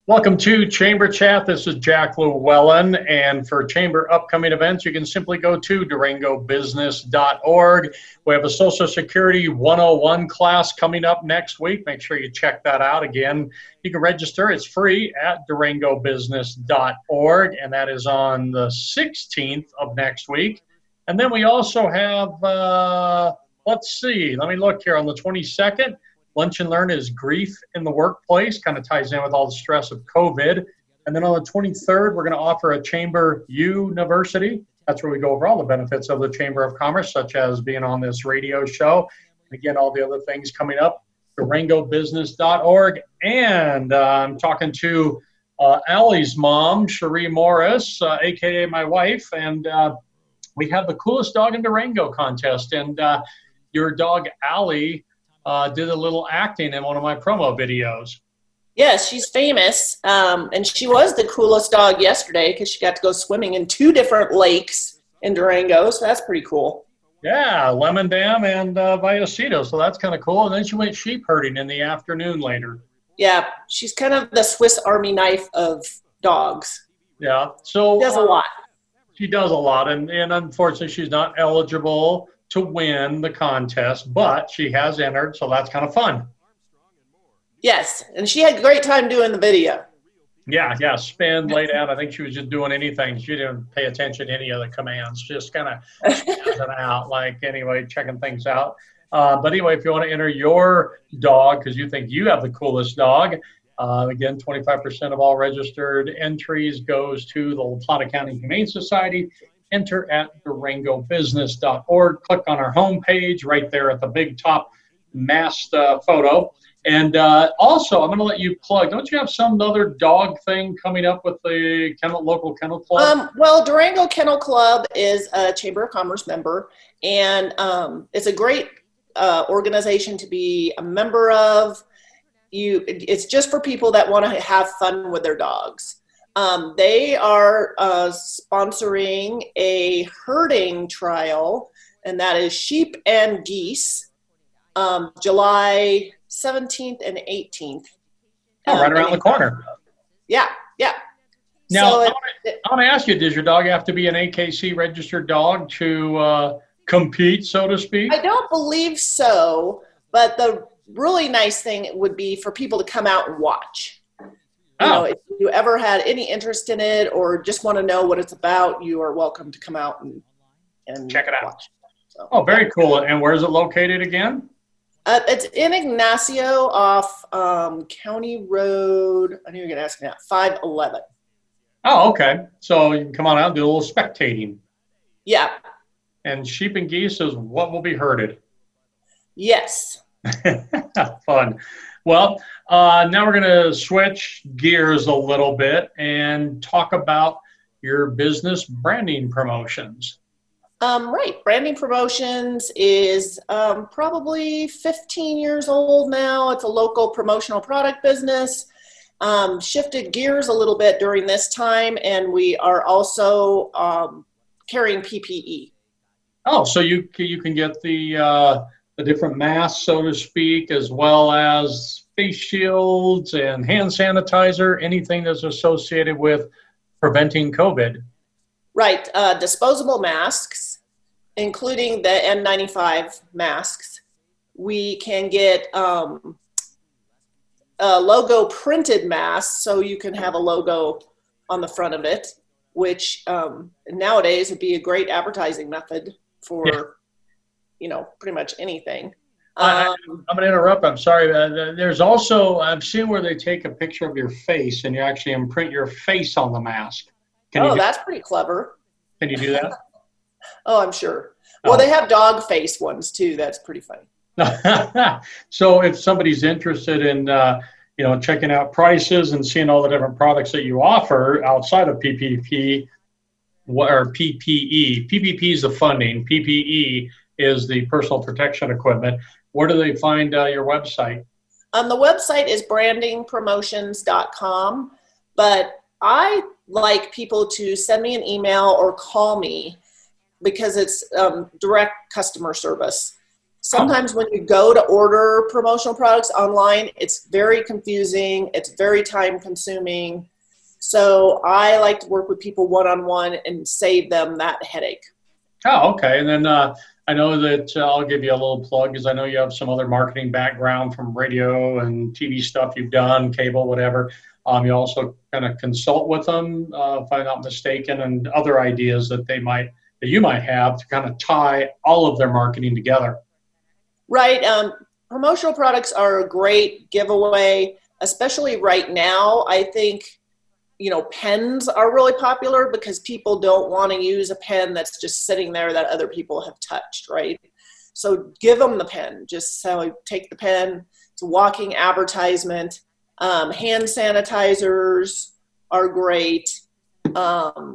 Welcome to Chamber Chat. This is Jack Llewellyn, and for Chamber upcoming events, you can simply go to durangobusiness.org. We have a Social Security 101 class coming up next week. Make sure you check that out. Again, you can register. It's free at durangobusiness.org, and that is on the 16th of next week. And then we also have, let's see, let me look here, on the 22nd. Lunch and Learn is grief in the workplace, kind of ties in with all the stress of COVID. And then on the 23rd, we're going to offer a Chamber University. That's where we go over all the benefits of the Chamber of Commerce, such as being on this radio show. Again, all the other things coming up, durangobusiness.org. And I'm talking to Allie's mom, Cherie Morris, a.k.a. my wife. And we have the Coolest Dog in Durango contest. And your dog, Allie, did a little acting in one of my promo videos. Yes, she's famous, and she was the coolest dog yesterday because she got to go swimming in 2 different lakes in Durango, so that's pretty cool. Yeah, Lemon Dam and Vallecito, so that's kind of cool. And then she went sheep herding in the afternoon later. Yeah, she's kind of the Swiss Army knife of dogs. Yeah, so she does a lot. She does a lot, and unfortunately she's not eligible to win the contest, but she has entered, so that's kind of fun. Yes, and she had a great time doing the video. Yeah, spin, lay down. I think she was just doing anything. She didn't pay attention to any of the commands, just kind of spazzing out, like, anyway, checking things out. But anyway, if you want to enter your dog because you think you have the coolest dog, again, 25% of all registered entries goes to the La Plata County Humane Society. Enter at durangobusiness.org. Click on our homepage right there at the big top masked photo. And also, I'm going to let you plug. Don't you have some other dog thing coming up with the local kennel club? Well, Durango Kennel Club is a Chamber of Commerce member, and it's a great organization to be a member of. It's just for people that want to have fun with their dogs. They are sponsoring a herding trial, and that is sheep and geese, July 17th and 18th. Oh, right around the corner. Yeah. Now, so I want to ask you, does your dog have to be an AKC registered dog to compete, so to speak? I don't believe so, but the really nice thing would be for people to come out and watch. You know, if you ever had any interest in it or just want to know what it's about, you are welcome to come out and check it out. Watch. So, very cool. And where is it located again? It's in Ignacio off County Road. I knew you were going to ask me that. 511. Oh, okay. So you can come on out and do a little spectating. Yeah. And sheep and geese is what will be herded. Yes. Fun. Well, now we're going to switch gears a little bit and talk about your business branding promotions. Right. Branding promotions is probably 15 years old now. It's a local promotional product business. Shifted gears a little bit during this time, and we are also carrying PPE. Oh, so you can get the different masks, so to speak, as well as face shields and hand sanitizer, anything that's associated with preventing COVID. Right. Disposable masks, including the N95 masks. We can get logo printed masks, so you can have a logo on the front of it, which nowadays would be a great advertising method for pretty much anything. I'm going to interrupt. I'm sorry. There's also, I've seen where they take a picture of your face and you actually imprint your face on the mask. That's pretty clever. Can you do that? Oh, I'm sure. Well, they have dog face ones too. That's pretty funny. So if somebody's interested in, checking out prices and seeing all the different products that you offer outside of PPP or PPE, PPP is the funding, PPE is the personal protection equipment. Where do they find your website? The website is brandingpromotions.com, but I like people to send me an email or call me because it's direct customer service. sometimes when you go to order promotional products online, it's very confusing. It's very time consuming. So I like to work with people one-on-one and save them that headache. Oh, okay. And then I know that I'll give you a little plug because I know you have some other marketing background from radio and TV stuff you've done, cable, whatever. You also kind of consult with them, if I'm not mistaken, and other ideas that you might have to kind of tie all of their marketing together. Right. Promotional products are a great giveaway, especially right now. I think, pens are really popular because people don't want to use a pen that's just sitting there that other people have touched, right? So give them the pen. Just so take the pen. It's a walking advertisement. Hand sanitizers are great. I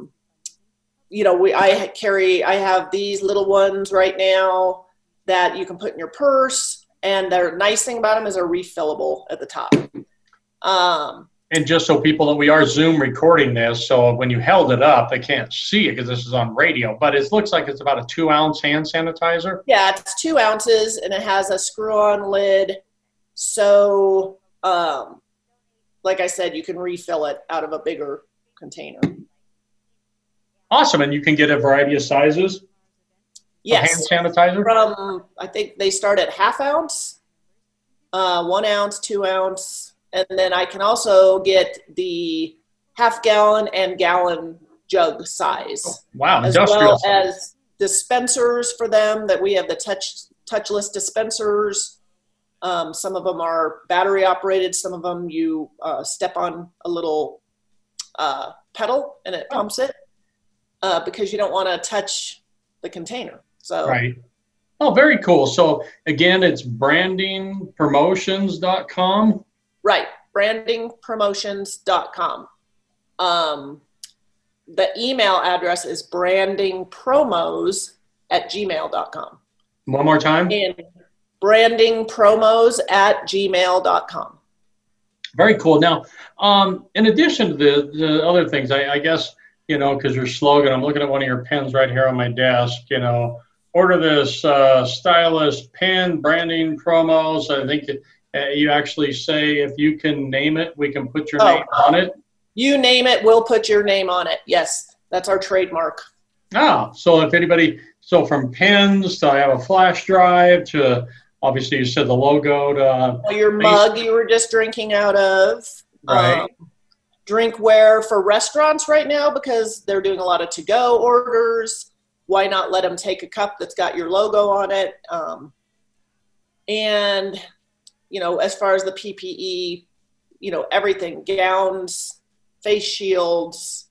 have these little ones right now that you can put in your purse, and the nice thing about them is they're refillable at the top. And just so people know, we are Zoom recording this, so when you held it up, they can't see it because this is on radio, but it looks like it's about a 2-ounce hand sanitizer. Yeah, it's 2 ounces, and it has a screw-on lid. So, like I said, you can refill it out of a bigger container. Awesome, and you can get a variety of sizes? Yes. Hand sanitizer? I think they start at 1/2 ounce, 1 ounce, 2 ounce. And then I can also get the 1/2 gallon and gallon jug size. Oh, wow, as industrial well as dispensers for them, that we have the touchless dispensers. Some of them are battery operated. Some of them you step on a little pedal and it pumps it because you don't want to touch the container. So right. Oh, very cool. So again, it's brandingpromotions.com. Right, brandingpromotions.com. The email address is brandingpromos@gmail.com. One more time. And brandingpromos@gmail.com. Very cool. Now, in addition to the other things, I guess, because your slogan, I'm looking at one of your pens right here on my desk, order this stylist pen, branding promos. I think you actually say, if you can name it, we can put your name on it. You name it, we'll put your name on it. Yes, that's our trademark. So if anybody, from pens to I have a flash drive to, obviously you said the logo to your mug you were just drinking out of. Right. Drinkware for restaurants right now because they're doing a lot of to-go orders. Why not let them take a cup that's got your logo on it? And as far as the PPE, everything, gowns, face shields,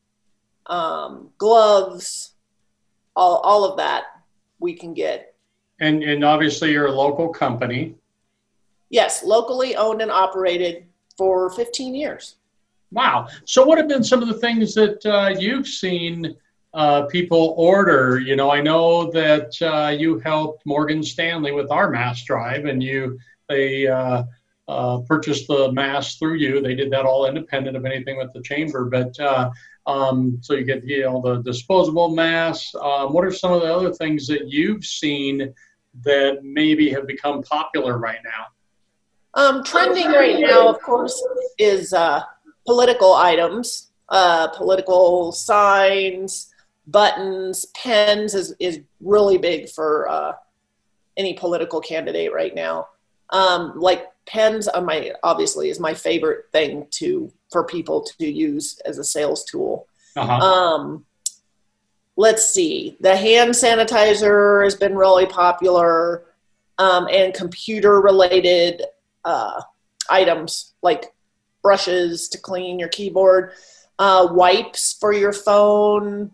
gloves, all of that we can get. And obviously you're a local company. Yes, locally owned and operated for 15 years. Wow. So what have been some of the things that you've seen people order? I know that you helped Morgan Stanley with our mass drive, and they purchased the mass through you. They did that all independent of anything with the chamber. But so you get the disposable mass. What are some of the other things that you've seen that maybe have become popular right now? Trending right now, of course, is political items, political signs, buttons, pens is really big for any political candidate right now. Like pens obviously is my favorite thing for people to use as a sales tool. Uh-huh. Let's see. The hand sanitizer has been really popular, and computer related items like brushes to clean your keyboard, wipes for your phone,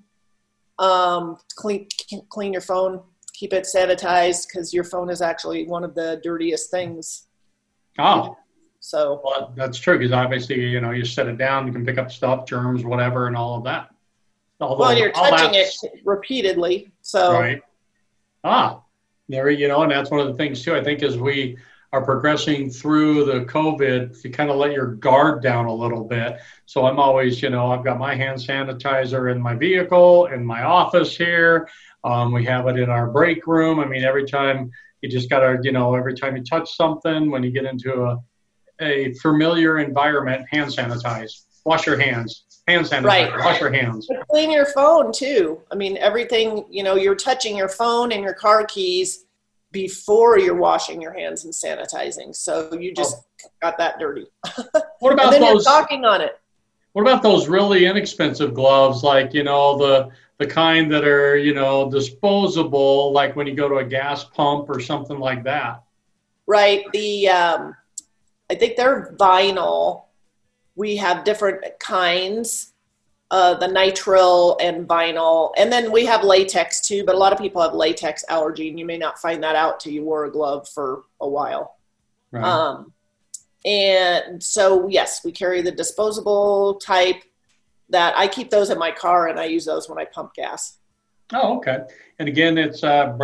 clean your phone, keep it sanitized because your phone is actually one of the dirtiest things. Oh, so well, that's true because obviously you set it down, you can pick up stuff, germs, whatever, and all of that. Well, you're touching it repeatedly, so right. There, and that's one of the things too. I think as we are progressing through the COVID, you kind of let your guard down a little bit. So I'm always, I've got my hand sanitizer in my vehicle, in my office here. We have it in our break room. I mean, every time, You just got to, every time you touch something, when you get into a familiar environment, hand sanitize. Wash your hands. Hand sanitizer. Right. Wash your hands. But clean your phone too. I mean, everything, you're touching your phone and your car keys before you're washing your hands and sanitizing. So you just got that dirty. What about and then those? You're talking on it. What about those really inexpensive gloves, like, the kind that are, disposable, like when you go to a gas pump or something like that? Right. I think they're vinyl. We have different kinds, the nitrile and vinyl. And then we have latex too, but a lot of people have latex allergy, and you may not find that out till you wore a glove for a while. Right. And so, yes, we carry the disposable type that I keep those in my car, and I use those when I pump gas. Oh, okay. And again, it's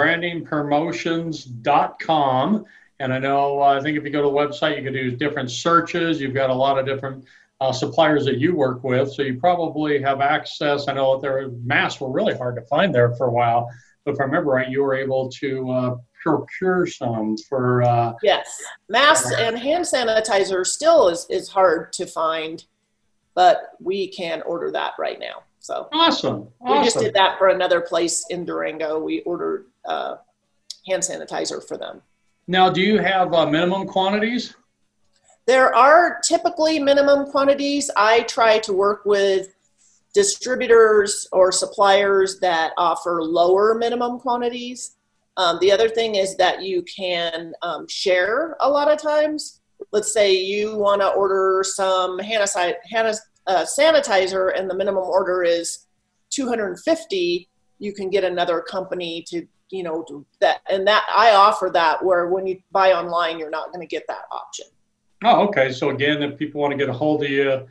brandingpromotions.com. And I think if you go to the website, you can do different searches. You've got a lot of different suppliers that you work with. So you probably have access. I know that masks were really hard to find there for a while. But if I remember right, you were able to procure some for. Yes. Masks and hand sanitizer still is hard to find, but we can order that right now. So awesome. We just did that for another place in Durango. We ordered hand sanitizer for them. Now, do you have minimum quantities? There are typically minimum quantities. I try to work with distributors or suppliers that offer lower minimum quantities. The other thing is that you can share a lot of times. Let's say you want to order some sanitizer and the minimum order is 250. You can get another company to do that, and that I offer that, where when you buy online, you're not going to get that option. Oh, okay. So again, if people want to get a hold of you,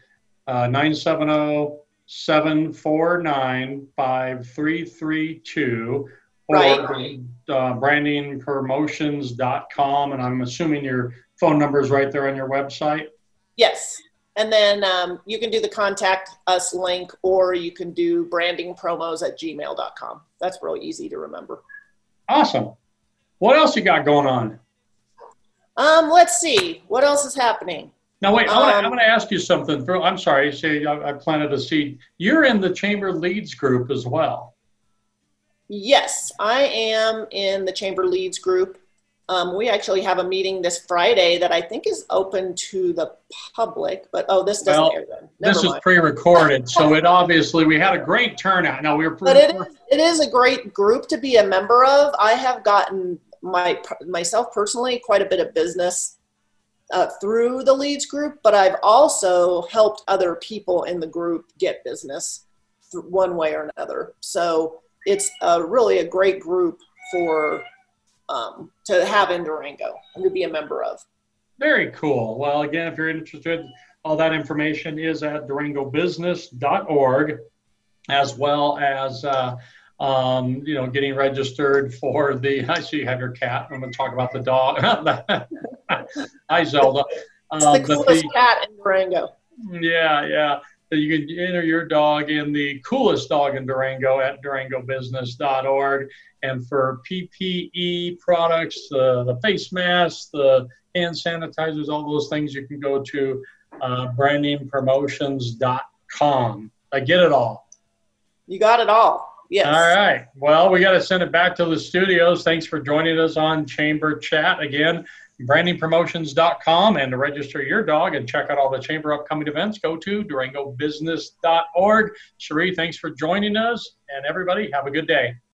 970-749-5332, or right. brandingpromotions.com, and I'm assuming your phone number is right there on your website? Yes. And then you can do the contact us link, or you can do brandingpromos@gmail.com. That's really easy to remember. Awesome. What else you got going on? Let's see. What else is happening? Now, wait, I'm going to ask you something. I'm sorry. Say I planted a seed. You're in the Chamber Leads group as well. Yes, I am in the Chamber Leads group. We actually have a meeting this Friday that I think is open to the public, but this doesn't air then. This is pre-recorded, so we had a great turnout. Now but it is a great group to be a member of. I have gotten myself personally quite a bit of business through the Leads group, but I've also helped other people in the group get business one way or another. So it's really a great group for to have in Durango and to be a member of. Very cool. Well, again, if you're interested, all that information is at durangobusiness.org, as well as getting registered for I see you have your cat. I'm going to talk about the dog. Hi, Zelda. It's the coolest cat in Durango. Yeah. You can enter your dog in the coolest dog in Durango at durangobusiness.org. And for PPE products, the face masks, the hand sanitizers, all those things, you can go to brandingpromotions.com. I get it all. You got it all. Yes. All right. Well, we got to send it back to the studios. Thanks for joining us on Chamber Chat. Again, brandingpromotions.com, and to register your dog and check out all the Chamber upcoming events, go to durangobusiness.org. Cherie, thanks for joining us, and everybody have a good day.